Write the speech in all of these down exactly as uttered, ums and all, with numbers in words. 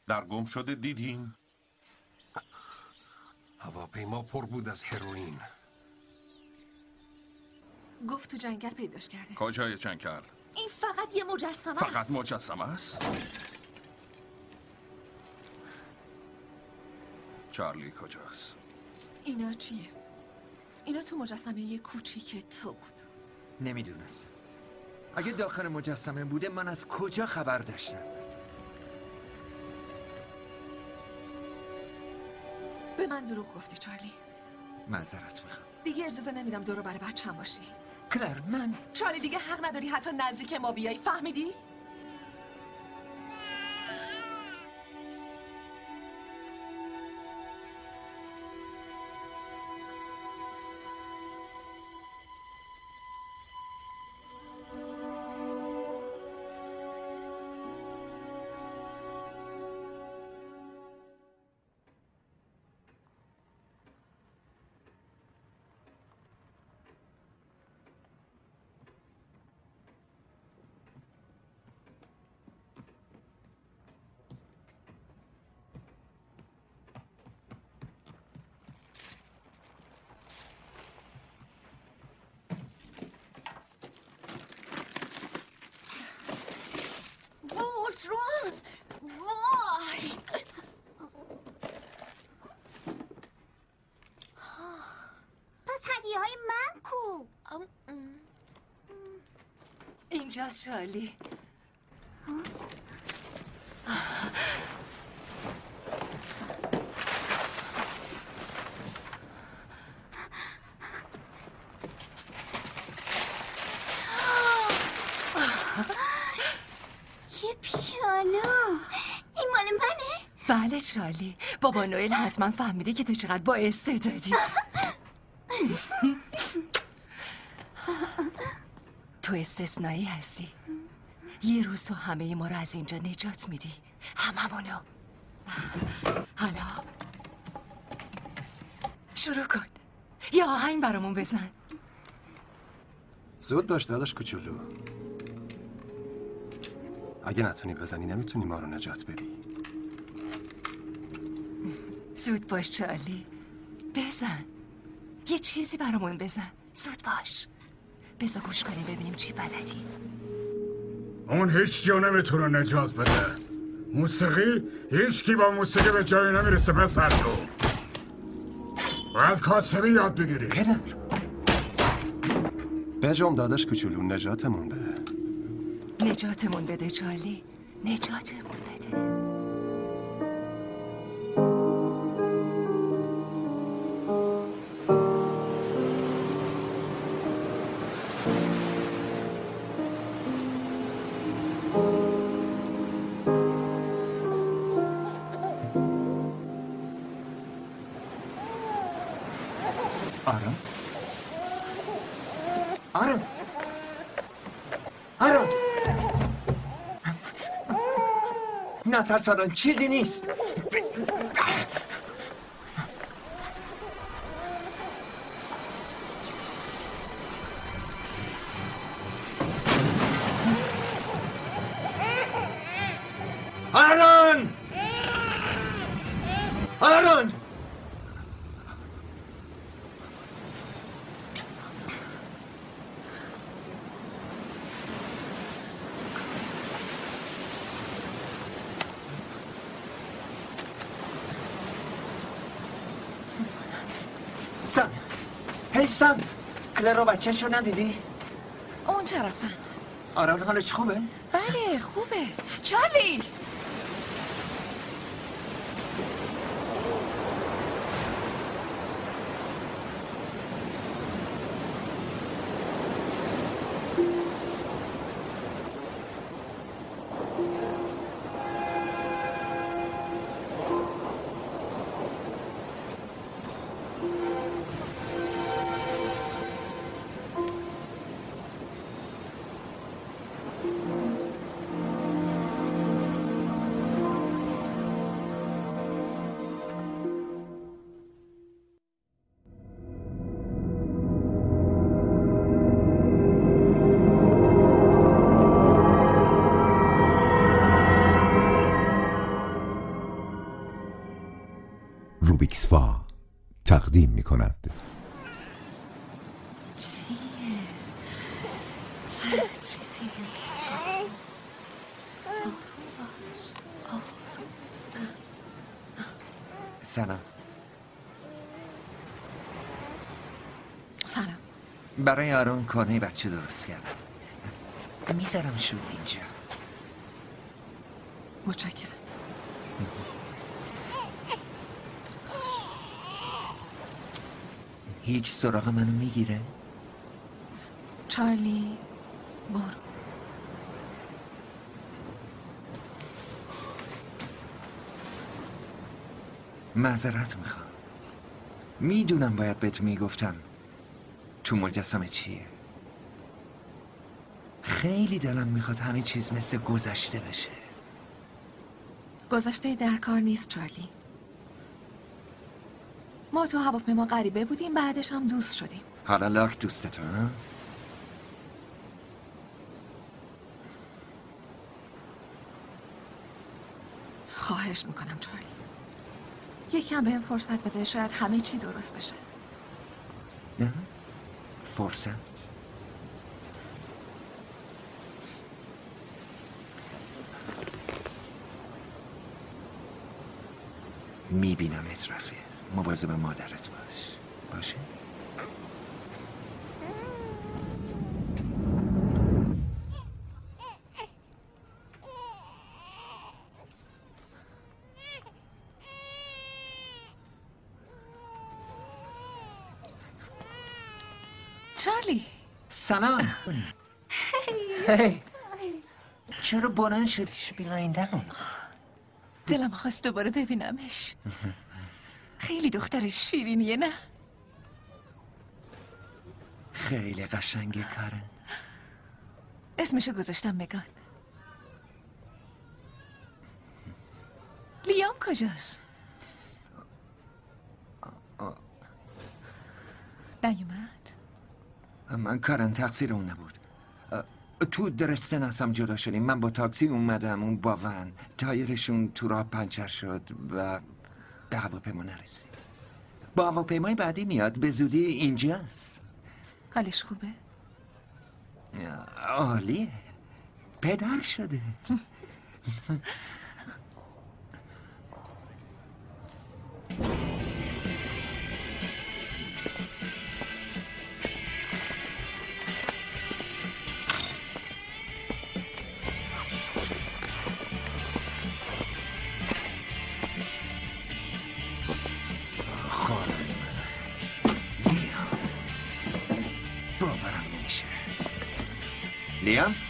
در گم شده دیدین؟ هواپیما پر بود از هروئین. گفت تو جنگل پیداش کرده. کجای جنگل؟ این فقط یه مجسمه است. فقط مجسمه است؟ چارلی کجاست؟ اینا چیه؟ اینا تو مجسمه یه کوچیک تو بود. نمیدونستم. اگه داخل مجسمه بوده من از کجا خبر داشتم؟ به من دروغ گفتی چارلی. معذرت میخوام. دیگه اجازه نمیدم دورو برای بچه‌م باشی. کلر من چارلی دیگه حق نداری حتی نزدیک ما بیای، فهمیدی؟ وای پس هدیه های من کو؟ اینجاست چارلی. یه پیانو. این مال منه؟ بله چارلی، بابا نوئل حتما فهمیده که تو چقدر با استعدادی. تو استثنایی هستی. یه روز تو همه ما رو از اینجا نجات میدی، هممونو. حالا شروع کن، یه آهنگ برامون بزن. زود باش داداش کوچولو. اگه نتونی بزنی نمیتونی ما رو نجات بدی. زود باش چارلی، بزن یه چیزی برامون بزن. زود باش، بذار گوش کنیم ببینیم چی بلدی. اون هیچ جا نمیتونه نجات بده. موسیقی هیچ کی با موسیقی به جایی نمیرسه پسر تو. باید کاسبی یاد بگیری. پدر بجام داداش کوچولو نجاتمون بده. نجاتمون بده چارلی، نجاتمون بده. آرام آرام آرام نه ترس آرام، چیزی نیست. آرون آرون سم هی سم کلر رو بچه شو ندیدی؟ اون طرفن. آرون حالش خوبه؟ بله خوبه. چارلی ایکسفا تقدیم می کند. چیه؟ هر چیزی نیست. آروم باش. آروم عزیزم. سلام. سلام. برای آرون کارنه بچه درست کردم. میذارم شد اینجا. متشکرم. هیچ سراغ منو میگیره؟ چارلی برو. معذرت میخوام. میدونم باید بهت میگفتم تو مجسمه چیه. خیلی دلم میخواد همه چیز مثل گذشته بشه. گذشته در کار نیست چارلی. ما تو هواپیما غریبه بودیم، بعدش هم دوست شدیم. حالا لاک دوستتون ها؟ خواهش میکنم چارلی، یکم بهم فرصت بده، شاید همه چی درست بشه. نه؟ فرصت؟ میبینم اطرافه. مواظب مادرت باش. باشه؟ چارلی. سلام. هی. چرا بلند شدی؟ Should be lying down. دلم خواست دوباره ببینمش. خیلی دختر شیرینیه نه؟ خیلی قشنگه کارن. اسمشو گذاشتم مگان. لیام کجاست؟ نیومد؟ من کارن تقصیر اون نبود. تو درستن هستم جدا شدیم. من با تاکسی اومدم، اون با ون تایرشون تو راه پنچر شد و به هواپیما نرسید. با هواپیمای بعدی میاد، به زودی اینجاست. حالش خوبه؟ عالیه. پدر شده. لیام؟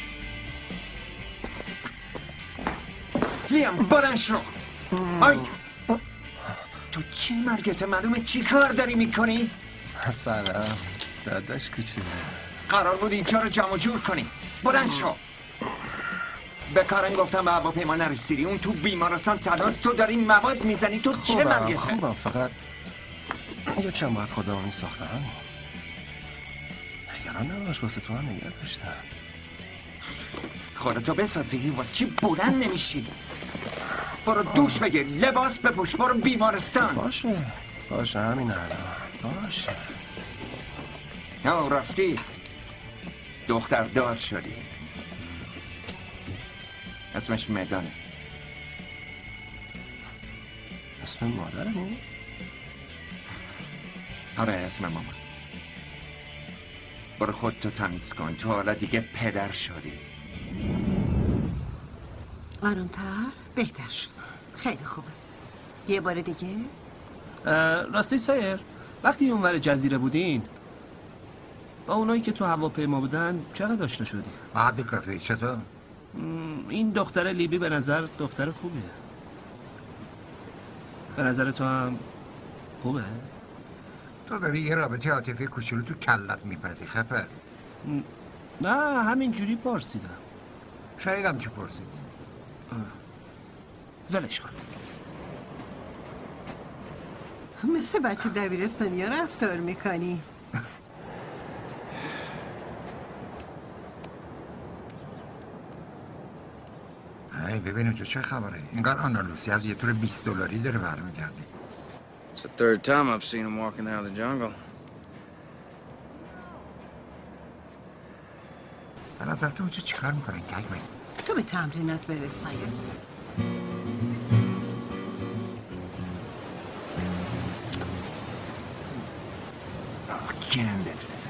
لیام بلند شو. آی تو چی مرگت معلومه چی کار داری میکنی؟ سلام داداش کوچولو. قرار بود اینجا رو جمع جور کنی. بلند شو. به کارن گفتم به هواپیما نرسیدی. اون تو بیمارستان تناس، تو داری مواد میزنی. تو چه مرگته؟ خوبم فقط یکم باید خودمونی ساختم. نگران نباش، واسه تو هم نگه داشتم. خودتو بسازی واسه چی بلند نمیشی؟ برو دوش بگیر، لباس بپوش، برو بیمارستان. باشه باشه همین الان باشه. نه راستی دختر دار شدی. اسمش مگانه. اسم مادرمون؟ آره اسم مامان. برو خودتو تمیز کن، تو حالا دیگه پدر شدی. آرومتر؟ بهتر شد. خیلی خوبه. یه بار دیگه؟ راستی سایر، وقتی اونور جزیره بودین با اونایی که تو هواپیما بودن چقدر آشنا شدی؟ بعد کافی چطور؟ این دختر لیبی به نظر دختر خوبیه. به نظر تو هم خوبه؟ تو داری یه رابطه عاطفی کوچولو تو کلت میپزی خپه؟ نه همینجوری پرسیدم. شایدم که پرسیدی. ولش کن. مثل بچه دبیرستانی ها رفتار میکنی. ای ببین اونجا چه خبره؟ اینقدر آنالوسی از یه طور بیست دلاری داره برمیگردی. It's the third time I've seen him walking out of the jungle. به نظر تو اونجا چیکار میکنن گگ من؟ تو به تمرینات برس سایر. گندت بزن.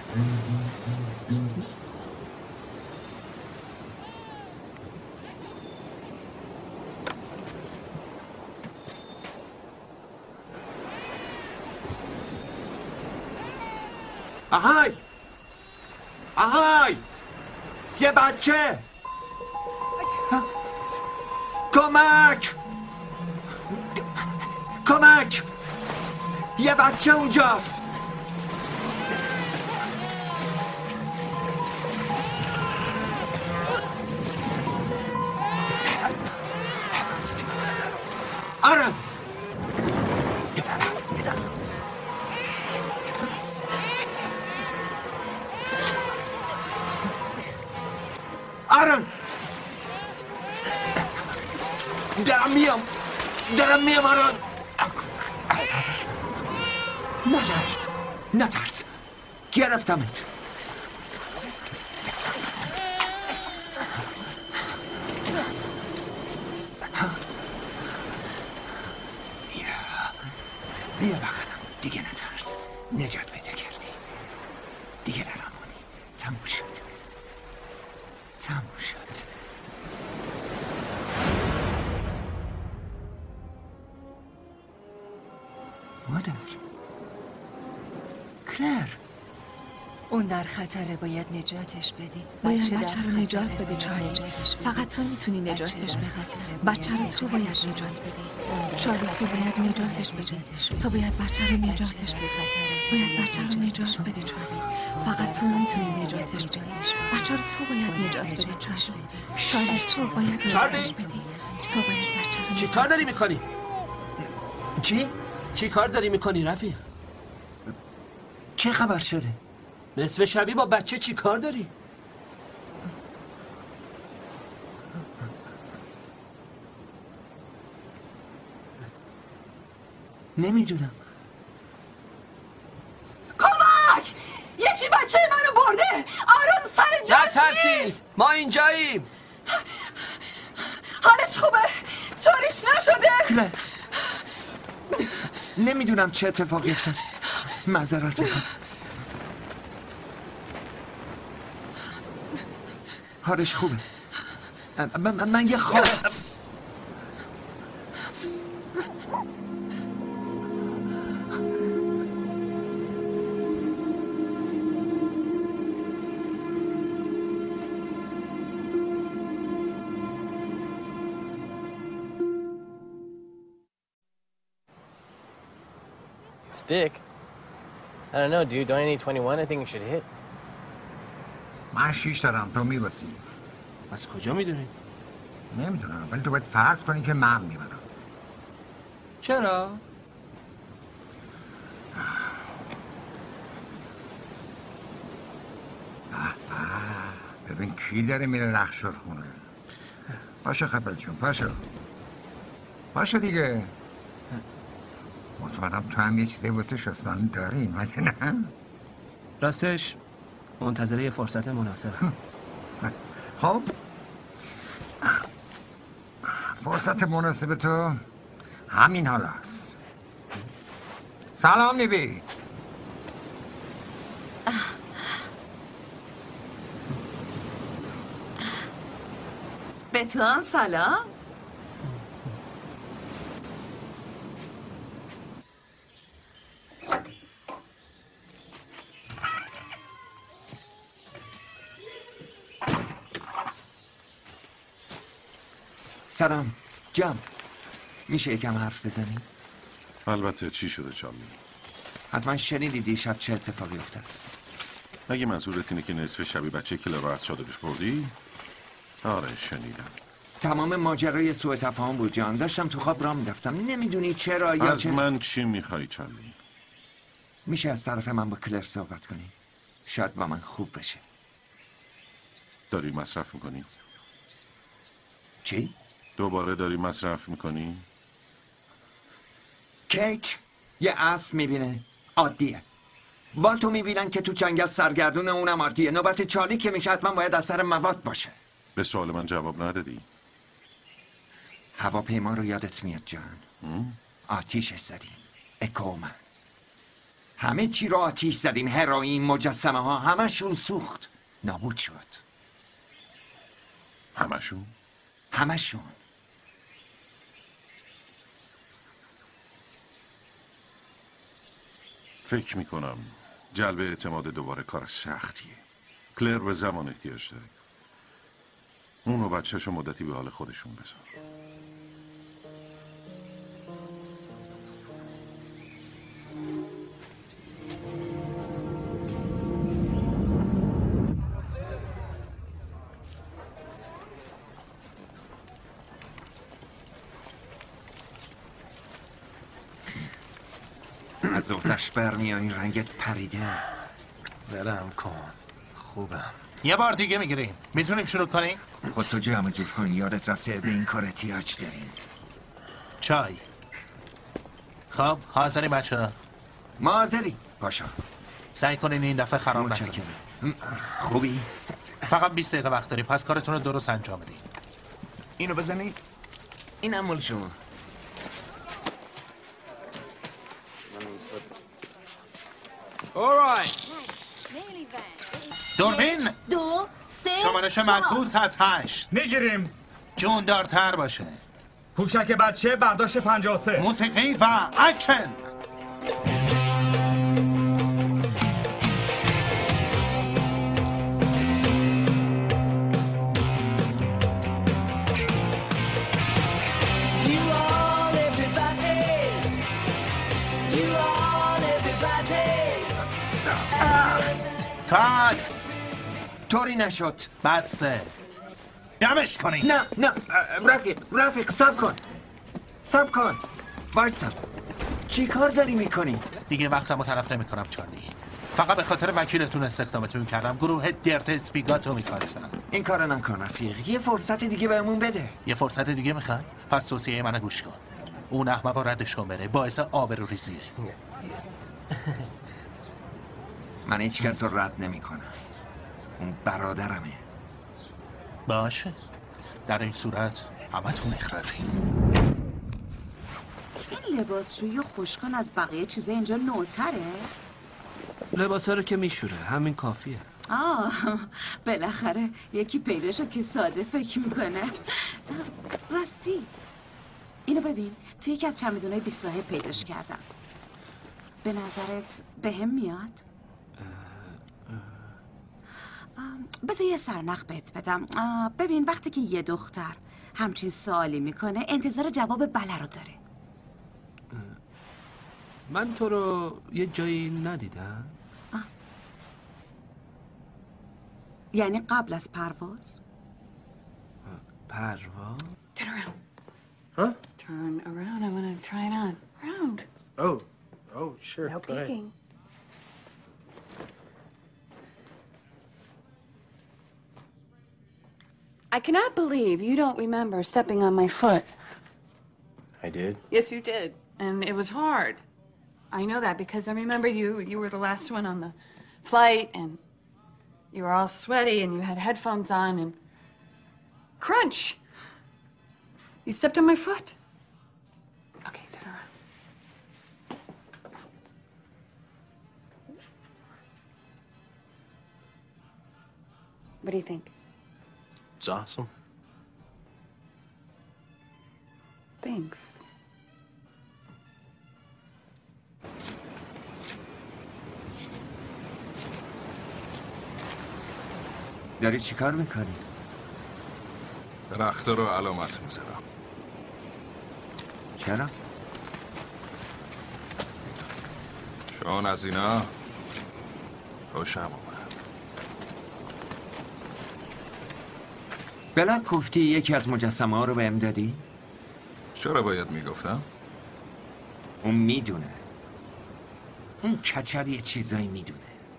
آهای آهای یه بچه کمک کمک یه بچه اونجاست آره آرون دارم میام دارم میام آرون نترس نترس گرفتمت بیا بیا بخنم دیگه نترس نجات پیدا کردی دیگه نرامونی تموم شد تموم شد مادر کلر اون در خطره باید نجاتش بدی باید بچه بچه رو نجات بده چارلی فقط تو میتونی نجاتش بده بچه رو تو باید نجات بدی چارلی تو باید نجاتش بدی تو باید بچه رو نجاتش بدی باید بچه رو نجات بده چارلی فقط تو میتونی نجاتش بدی بچه رو تو باید نجات بده چارلی چارلی تو باید نجاتش بدی تو باید بچه رو چی کار داری میکنی؟ چی؟ چی کار داری میکنی رفیق؟ چه خبر شده؟ نصف شبی با بچه چی کار داری؟ نمیدونم کمک! یکی بچه منو برده آرون سر جاش نترسید ما اینجاییم حالش خوبه طوریش نشده کلر نمیدونم چه اتفاقی افتاد معذرت میکنم حالش خوبه من, من یه خواب Stick? I don't know, dude. Don't I need twenty-one? I think you should hit. من شیش دارم تو میباسی از کجا میدونی؟ نمیدونم ولی تو باید فرض کنی که من میبرم چرا؟ ببین کی داره میره رخشور خونه پاشو خبر جون پاشو پاشو دیگه مطمئنم تو هم یه چیزی واسه شستن داری مگه نه؟ راستش منتظره یه فرصت مناسبم خب فرصت مناسب تو همین حال هست سلام نیوی به تو هم سلام سلام جام میشه یکم حرف بزنیم؟ البته چی شده چارلی؟ حتما شنیدی دیشب چه اتفاقی افتاد اگه منظورت اینه که نصف شبی بچه کلر رو از چادرش بردی؟ آره شنیدم تمام ماجرای سوء تفاهم بود جان داشتم تو خواب راه میرفتم نمیدونی چرا یا از چه... من چی میخوای چارلی؟ میشه از طرف من با کلر صحبت کنی شاید با من خوب بشه داری مصرف میکنی؟ چی؟ دوباره داری مصرف میکنی؟ کیت یه اسب میبینه عادیه. والتو میبینن که تو جنگل سرگردونه، اونم عادیه. نوبت چارلی که میشه حتما باید اثر مواد باشه. به سوال من جواب ندادی. هواپیما رو یادت میاد جان؟ آتیشش زدیم. اکومن همه چی رو آتیش زدیم. هروئین، مجسمه ها، همشون سوخت، نابود شد. همشون؟ همشون. فکر میکنم جلب اعتماد دوباره کار سختیه. کلر به زمان احتیاج داره. اون و بچه‌شو مدتی به حال خودشون بذار. از اتش برمیایی رنگت پریده. برم کن. خوبم. یه بار دیگه میگیریم. میتونیم شروع کنیم؟ خود تو جمع جور کن. یادت رفته به این کار احتیاج داریم. چای. خب حاضری بچه ها؟ ما حاضری. پاشا سعی کنین این دفعه خراب نکنین. خوبی؟ فقط بیست دقیقه وقت داریم، پس کارتون رو درست انجام بدین. اینو بزنید. این هم مال شما. دوربین دو سه شمارش معکوس از هشت. میگیریم. جوندارتر باشه. پوشک بچه برداشت پنجاه و سه. موسیقی و اکشن. کات. طوری نشد. بسه. دمش کنی. نه نه رفیق رفیق سب کن سب کن وایسا. چی کار داری میکنی؟ دیگه وقتم رو طرف نمی کنم چارلی. فقط به خاطر وکیلتون استخدامتون کردم. گروه درت اسپیگاتو میخواستم. این کارو نکن رفیق. یه فرصت دیگه بهمون بده. یه فرصت دیگه میخوای؟ پس توصیه منو گوش کن. اون احمقا ردش کن بره. باعث آبروریزیه. من هیچ کس رو رد نمی کنم. اون برادرمه. باشه. در این صورت همتون اخراجی. این لباسشویی و خوشکن از بقیه چیزا اینجا نوتره؟ لباسا رو که میشوره، همین کافیه. آه بالاخره یکی پیدا شد که ساده فکر میکنه. راستی اینو ببین، توی یکی از چمدونای بی صاحب پیداش کردم. به نظرت به هم میاد؟ بذار یه سرنخ بهت بدم. ببین وقتی که یه دختر همچین سوالی میکنه انتظار جواب بله رو داره. من تو رو یه جایی ندیدم. یعنی قبل از پرواز؟ پرواز؟ Turn around. Huh? Turn around. I want to try it on. Round. Oh. Oh, sure. No Go ahead. peeking. I cannot believe you don't remember stepping on my foot. I did? Yes, you did. And it was hard. I know that because I remember you. You were the last one on the flight, and you were all sweaty, and you had headphones on, and crunch! You stepped on my foot. Okay, turn around. What do you think? It's awesome. Thanks. داری چی کار میکنی؟ درخت رو علامت میزنم. چرا؟ چون از اینا خوشم اومد. بلاک گفتی یکی از مجسمه ها رو بهم دادی؟ چرا باید میگفتم؟ اون میدونه. اون کچر یه چیزایی میدونه.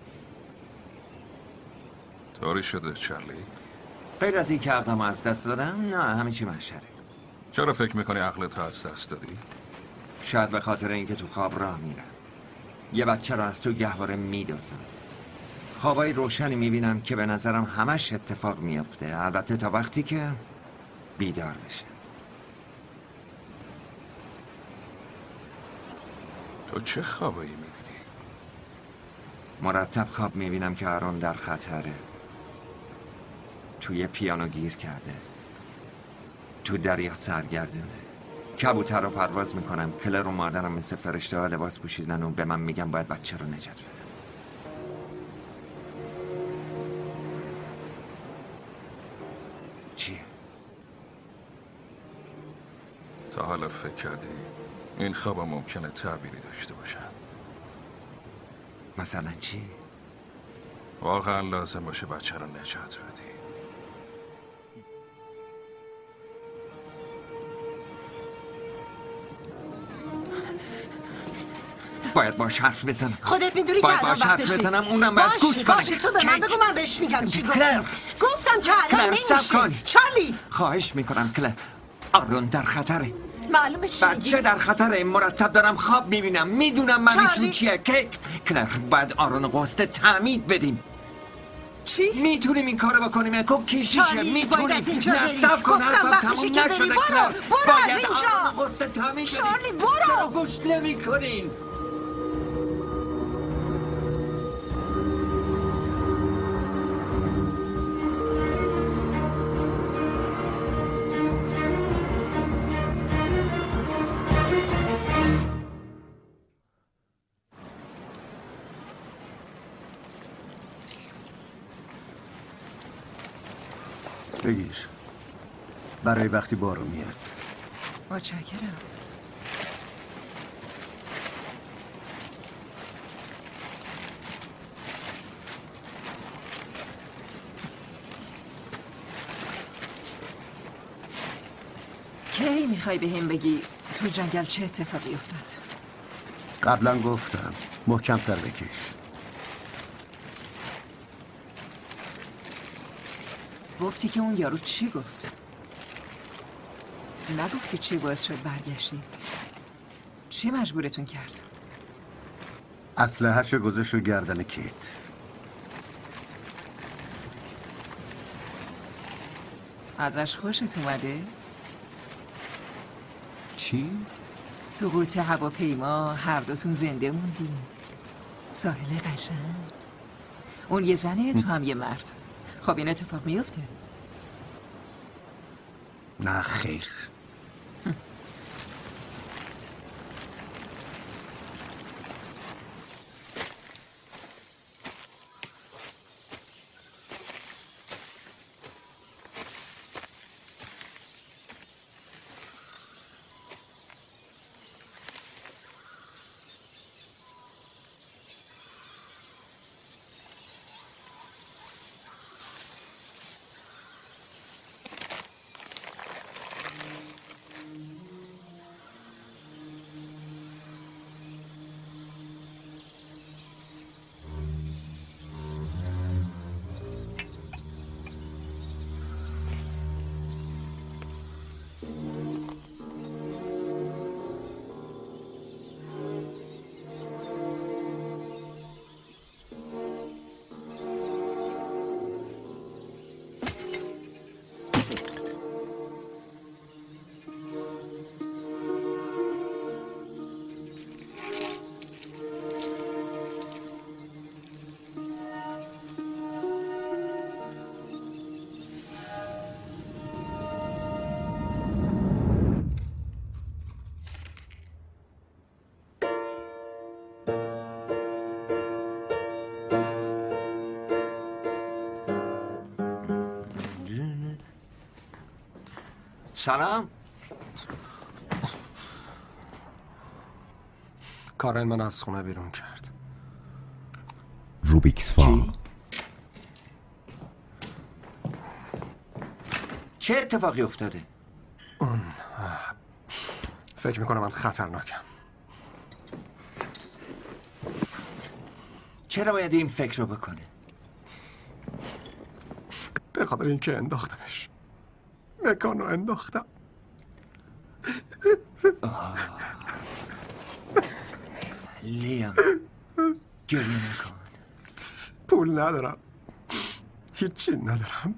طوری شده چارلی؟ غیر از این که عقلمو از دست دادم، نه همه چی محشره. چرا فکر میکنی عقلتو از دست دادی؟ شاید به خاطر اینکه تو خواب راه میرم. یه بچه رو از تو گهواره میدوزم. خوابای روشنی میبینم که به نظرم همش اتفاق میفته، البته تا وقتی که بیدار بشه. تو چه خوابایی میبینی؟ مرتب خواب میبینم که آرون در خطره، توی پیانو گیر کرده، تو دریا سرگردونه. کبوتر رو پرواز میکنم. کلر و مادرم مثل فرشته ها لباس پوشیدن و به من میگم باید بچه رو نجات بدم. چیه؟ تا حالا فکر کردی این خوابا ممکنه تعبیری داشته باشن؟ مثلا چی؟ واقعا لازم باشه بچه رو نجات بدی؟ باید باش حرف بزنم. خودت میدونی که باید الان باش حرف وقتش بزنم. نیست. اونم باید باشه، گوش کنه. باشه تو به من بگو من بهش میگم چی گفتم. گفتم که الان کلر صبر کن. نمیشه. چارلی خواهش میکنم کلر. آرون در خطره. معلومه چی میگی؟ بچه در خطره. مرتب دارم خواب میبینم. میدونم معنیشون چیه. کیک کلر باید آرون قسط تعمید بدیم. چی؟ میتونیم این کارو بکنیم. کو کیشیشه چارلی باید از اینجا نه بری. صبر کن. گفتم حرفم وقتشه تموم که بری. نشده برو کلر. برو از باید اینجا. آرون قسط تعمید بدیم. چارلی برو. چرا گوش نمیکنین؟ بگیر برای وقتی بارون میاد. متشکرم. کی میخوای به هم بگی تو جنگل چه اتفاقی افتاد؟ قبلا گفتم محکم‌تر بکش. گفتی که اون یارو چی گفت؟ نگفتی چی باعث شد برگشتی؟ چی مجبورتون کرد؟ اسلحه‌شو گذاشت رو گردن کیت. ازش خوشت اومده؟ چی؟ سقوط هواپیما، هر دوتون زنده موندین. ساحل قشنگ. اون یه زنه، تو هم یه مرد. خب این اتفاق میفته؟ نه خیر. سلام. کارن من از خونه بیرون کرد. روبیکس فال. چه اتفاقی افتاده؟ اون فکر میکنم من خطرناکم. چرا باید این فکر رو بکنه؟ به خاطر اینکه انداختمش. مکانو انداختم. لیام گریه نکن. پول ندارم، هیچی ندارم.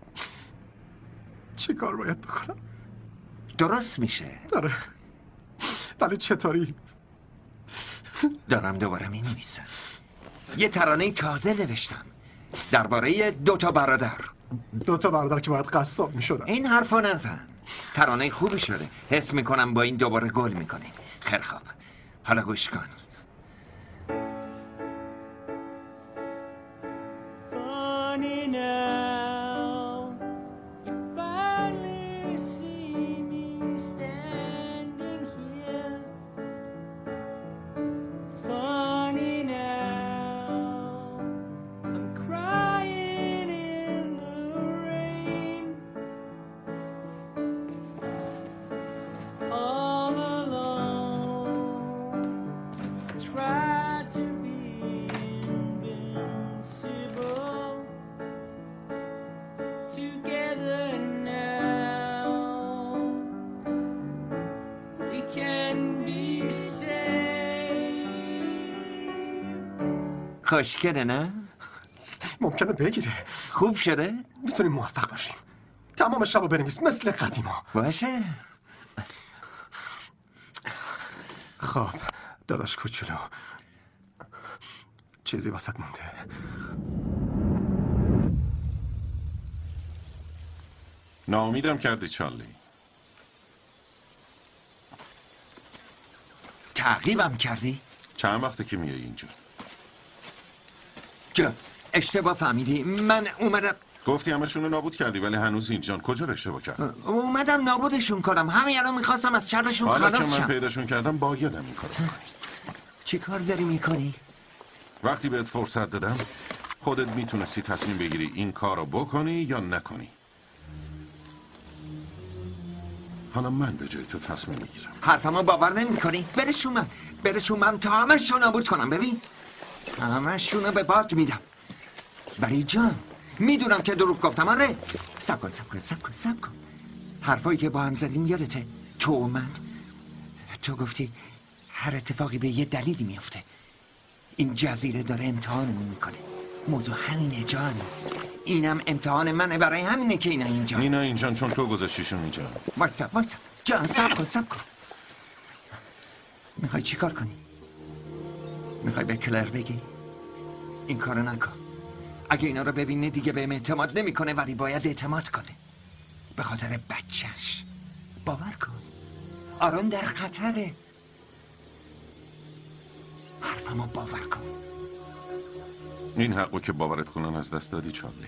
چی کار باید بکنم؟ درست میشه. داره ولی چطوری؟ دارم دوباره می نویسم. یه ترانه تازه نوشتم درباره دو تا برادر. دو تا برادر که باید قصاب می شدن. این حرفو نزن. ترانه خوبی شده. حس میکنم با این دوباره گل میکنیم. خیلی خوب، حالا گوش کن. خوشگله نه؟ ممکنه بگیره. خوب شده؟ میتونیم موفق باشیم. تمام شبو بنویس مثل قدیما. باشه. خب داداش کوچولو، چیزی واسط مونده؟ ناامیدم کردی چارلی. تعقیبم کردی؟ چند وقته که میای اینجا؟ جا اشتباه فهمیدی. من اومدم گفتی همشون رو نابود کردی ولی هنوز اینجان. کجا رو اشتباه کردم؟ اومدم نابودشون کنم. همین الان میخواستم از شرشون خلاص شم. حالا که من پیداشون کردم بایدم این کارو کنی. چی کار داری میکنی؟ وقتی بهت فرصت دادم خودت میتونستی تصمیم بگیری این کار رو بکنی یا نکنی. حالا من به جای تو تصمیم میگیرم. حرفمو باور نمیکنی؟ برشون من برشون من تا همشون نابود کنم. ببین همشون رو به باد میدم. برای جان میدونم که دروغ گفتم. آره سب کن سب کن سب کن سب کن. حرفایی که با هم زدیم یادته؟ تو و من تو گفتی هر اتفاقی به یه دلیلی میفته. این جزیره داره امتحانمون میکنه. موضوع همینه جان. اینم امتحان منه. برای همینه که اینا اینجا اینا اینجان چون تو گذاشتیشون اینجا. وایسا وایسا جان سب کن سب کن. میخوای چی کار کنی؟ میخوای به کلر بگی؟ این کارو نکن. اگه اینا رو ببینه دیگه بهم اعتماد نمیکنه ولی باید اعتماد کنه. به خاطر بچهش. باور کن آرون در خطره. حرفمو باور کن. این حقو که باورت کنن از دست دادی چارلی.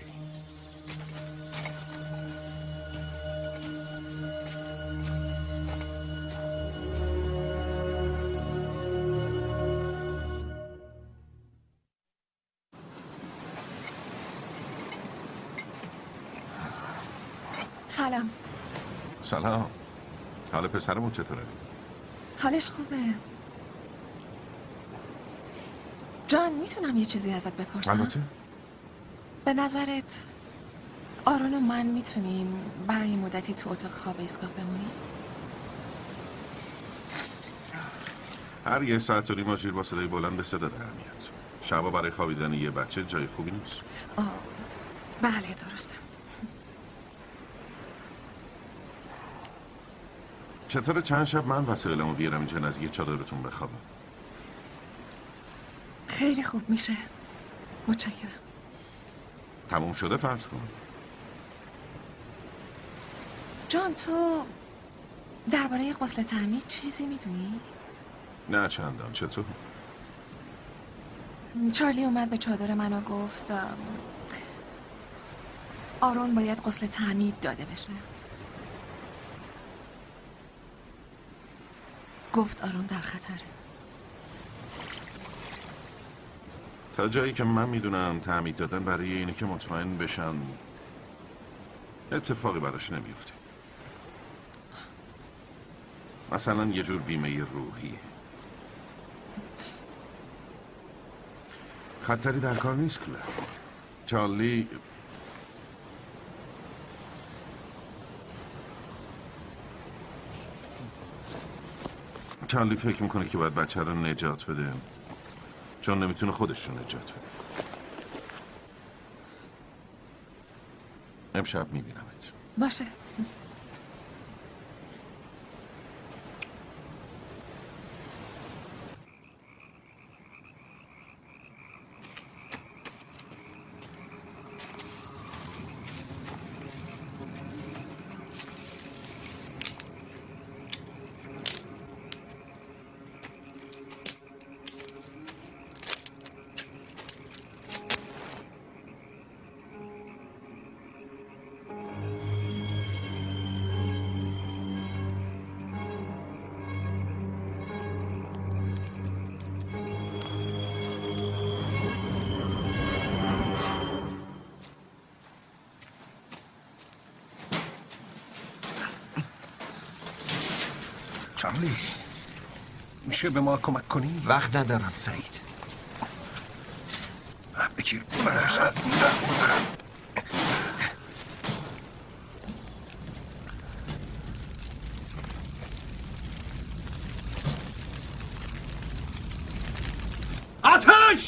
سلام. سلام. حال پسرمون چطوره؟ حالش خوبه. جان میتونم یه چیزی ازت بپرسم؟ البته. به نظرت آرون و من میتونیم برای مدتی تو اتاق خواب ایستگاه بمونیم؟ هر یه ساعت و نیم آژیر با صدای بلند به صدا در میاد. شبا برای خوابیدن یه بچه جای خوبی نیست. آه بله درسته. چطور چند شب من وسایلمو بیارم اینجا نزدیک چادرتون بخوابم؟ خیلی خوب میشه. متشکرم. تموم شده فرض کن. جان تو درباره غسل تعمید چیزی میدونی؟ نه چندان. چطور؟ چارلی اومد به چادر منو گفت آرون باید غسل تعمید داده بشه. گفت آرون در خطره. تا جایی که من میدونم تعمید دادن برای اینه که مطمئن بشن اتفاقی براش نمیفته. مثلا یه جور بیمه روحیه. خطری در کار نیست کلر. چارلی چارلی فکر میکنه که باید بچه رو نجات بده چون نمیتونه خودش رو نجات بده. امشب میبینمت. باشه. چارلی میشه به ما کمک کنی؟ وقت ندارم سعید. بگیر. آتش!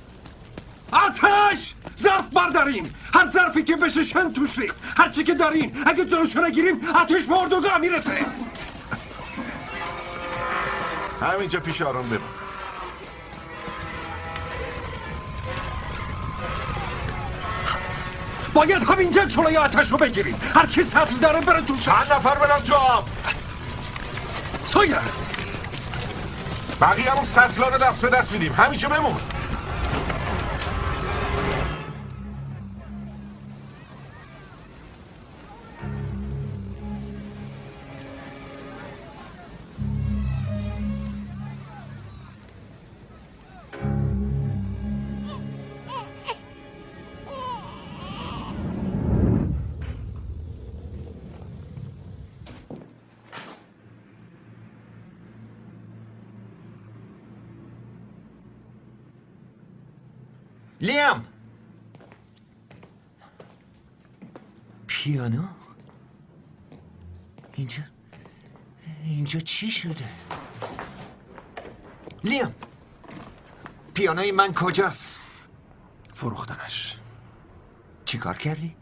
آتش! ظرف بردارین! هر ظرفی که بشه شن توش ریخت. هر چی که دارین اگه جلوشو نگیریم آتش به اردوگاه میرسه. همینجا پیش آرام بمون. باید همینجا جلوی آتش رو بگیریم. هر کی سطل داره بره تو. چند نفر برن تو آب. سایر بقیه همون سطلا رو دست به دست میدیم. همینجا بمون. لیم پیانو اینجا اینجا چی شده؟ لیم پیانوی من کجاست؟ فروختمش. چی کار کردی؟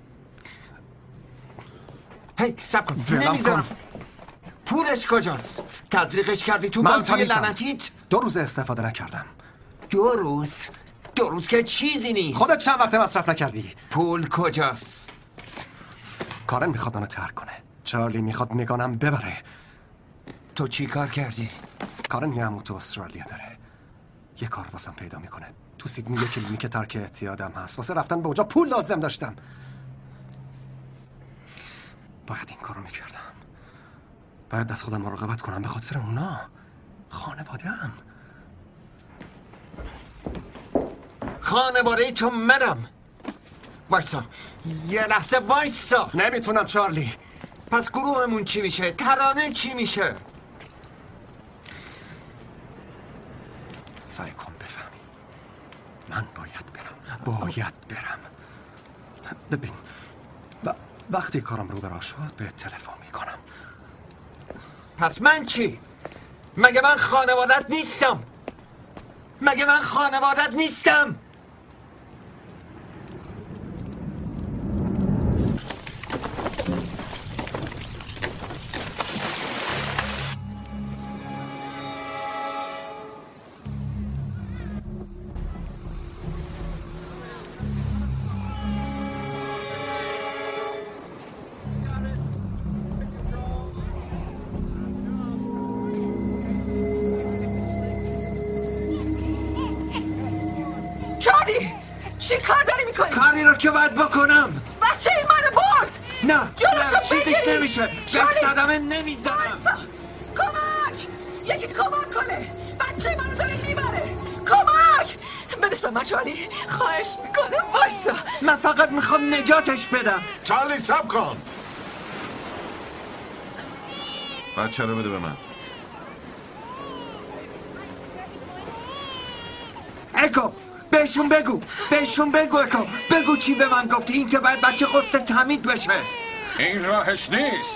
هی سب کن ولم نمیذارم. کن. پولش کجاست؟ تزریقش کردی تو من بازوی تمیزم. لعنتیت؟ دو روز استفاده نکردم. دو روز؟ دو روز که چیزی نیست. خودت چند وقت مصرف نکردی؟ پول کجاست؟ کارن میخواد منو ترک کنه. چارلی میخواد نگانم ببره. تو چی کار کردی؟ کارن یه عمو تو استرالیا داره. یه کار واسم پیدا میکنه. تو سیدنی یه کلینیک ترک اعتیادم هست. واسه رفتن به اونجا پول لازم داشتم. باید این کارو میکردم. باید از خودم مراقبت کنم به خاطر اونا. خانواده‌ام. خانواده تو منم. وایسا یه لحظه وایسا. نمیتونم چارلی. پس گروهمون چی میشه؟ ترانه چی میشه؟ سعی کن بفهمی. من باید برم. باید برم. ببین و... وقتی کارم رو برا شد به تلفن میکنم. پس من چی؟ مگه من خانوادت نیستم؟ مگه من خانوادت نیستم؟ چارلی چی کار داری میکنی؟ کاری رو که باید بکنم. بچه این منو برد. نه جلوشو نه چیزش بگیری. نمیشه. چارلی! به صدمه نمیزنم. وایسا. کمک یکی کمک کنه. بچه منو داره میبره. کمک بدش به من چارلی. خواهش میکنم وایسا. من فقط میخوام نجاتش بدم. چارلی سب کن. بچه رو بده به من. اکو بهشون بگو بهشون بگو اکو بگو چی به من گفتی. این که باید بچه خسته تمیز بشه. این راهش نیست.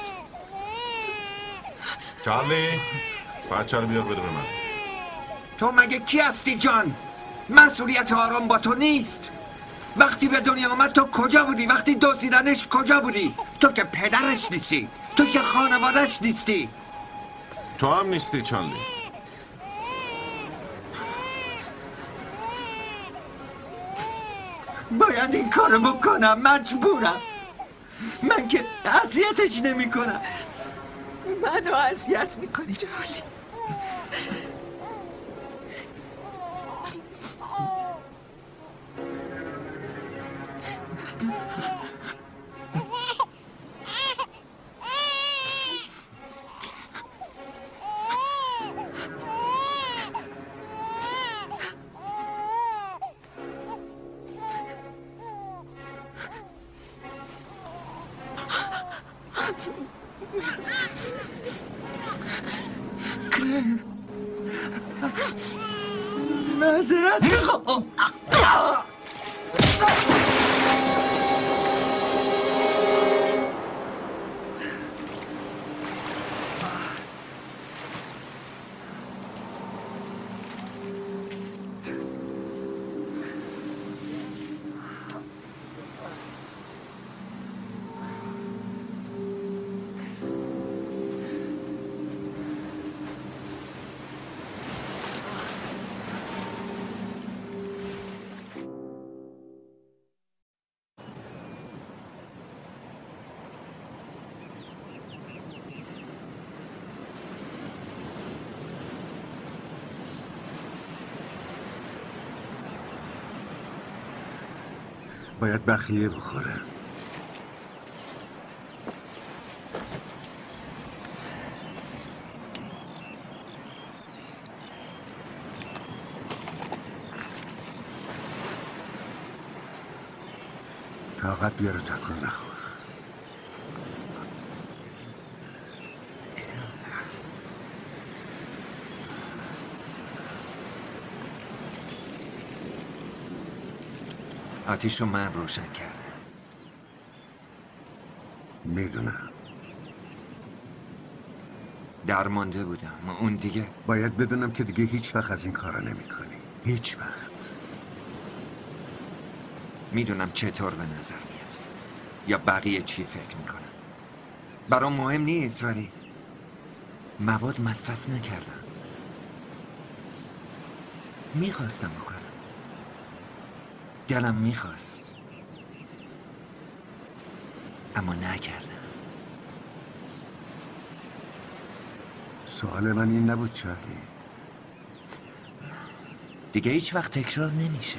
چارلی بچه رو بیار بده به من. تو مگه کی هستی جان؟ مسئولیت آرام با تو نیست. وقتی به دنیا آمد تو کجا بودی؟ وقتی دزدیدنش کجا بودی؟ تو که پدرش نیستی، تو که خانوادهش نیستی. تو هم نیستی چارلی. باید این کارو بکنم، مجبورم. من که اذیتش نمی کنم. منو اذیت میکنی چارلی. معذرت میخوام. باید بخیه بخوره. طاقت بیاره تکون نخور. آتیش رو من روشن کردم. میدونم. درمانده بودم. اون دیگه باید بدونم که دیگه هیچ وقت از این کارا نمی کنی. هیچ وقت. میدونم چطور به نظر میاد یا بقیه چی فکر میکنن. برام مهم نیست، ولی مواد مصرف نکردم. میخواستم بکنم. دلم میخواست، اما نکردم. سوال من این نبود چارلی. دیگه هیچ وقت تکرار نمیشه.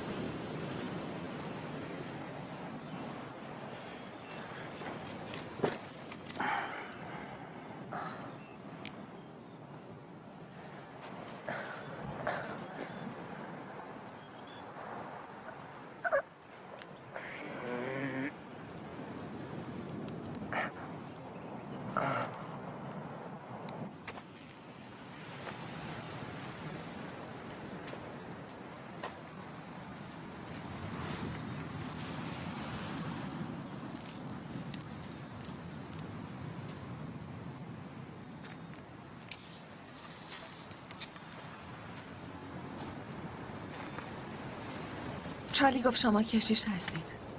چارلی گفت شما کشیش هستید.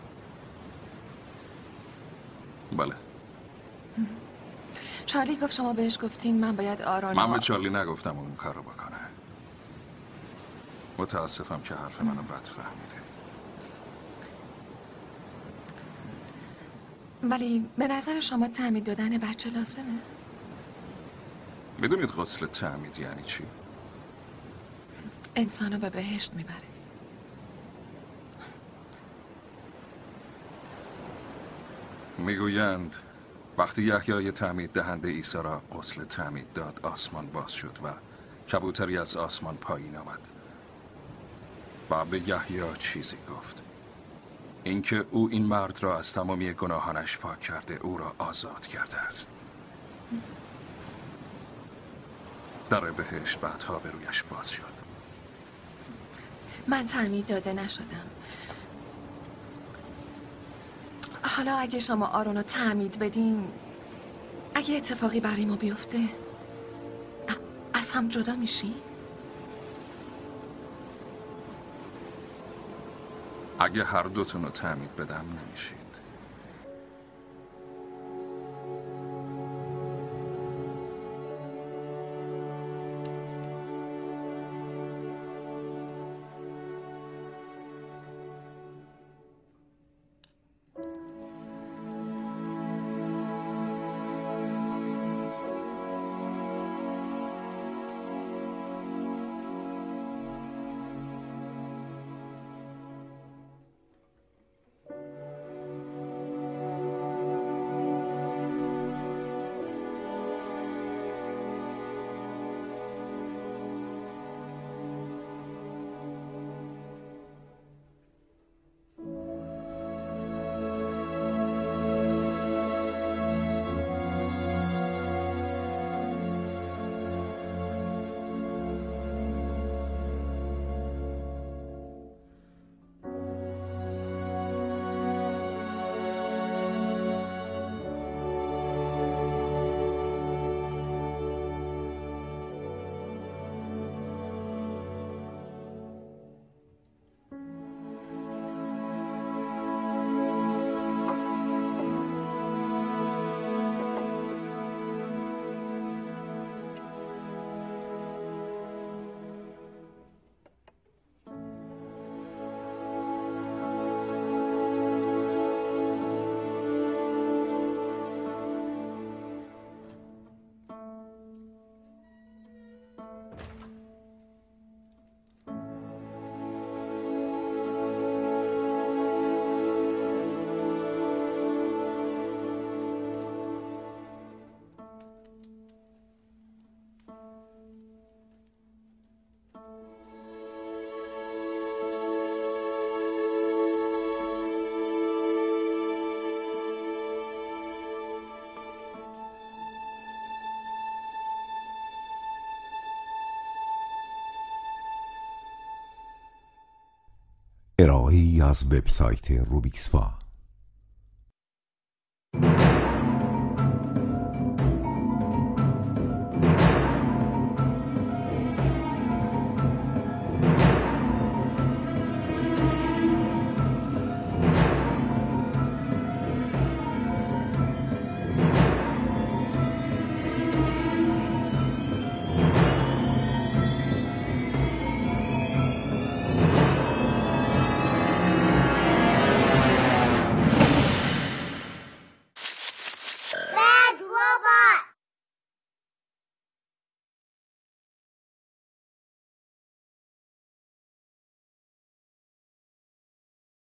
بله. چارلی گفت شما بهش گفتین من باید آرون. من به چارلی نگفتم اون کارو بکنه. متاسفم که حرف منو بد فهمیده. ولی به نظر شما تعمید دادن بچه لازمه؟ میدونید غسل تعمید یعنی چی؟ انسانو به بهشت میبره. میگویند وقتی یحیای تعمید دهنده عیسی را غسل تعمید داد، آسمان باز شد و کبوتری از آسمان پایین آمد و به یحیی چیزی گفت، اینکه او این مرد را از تمامی گناهانش پاک کرده، او را آزاد کرده است. در بهشت بعدها به رویش باز شد. من تعمید داده نشدم. حالا اگه شما آرون رو تعمید بدین، اگه اتفاقی برای ما بیفته از هم جدا میشی؟ اگه هر دوتون رو تعمید بدم نمیشید. ارائه‌ای از وبسایت روبیکسوا.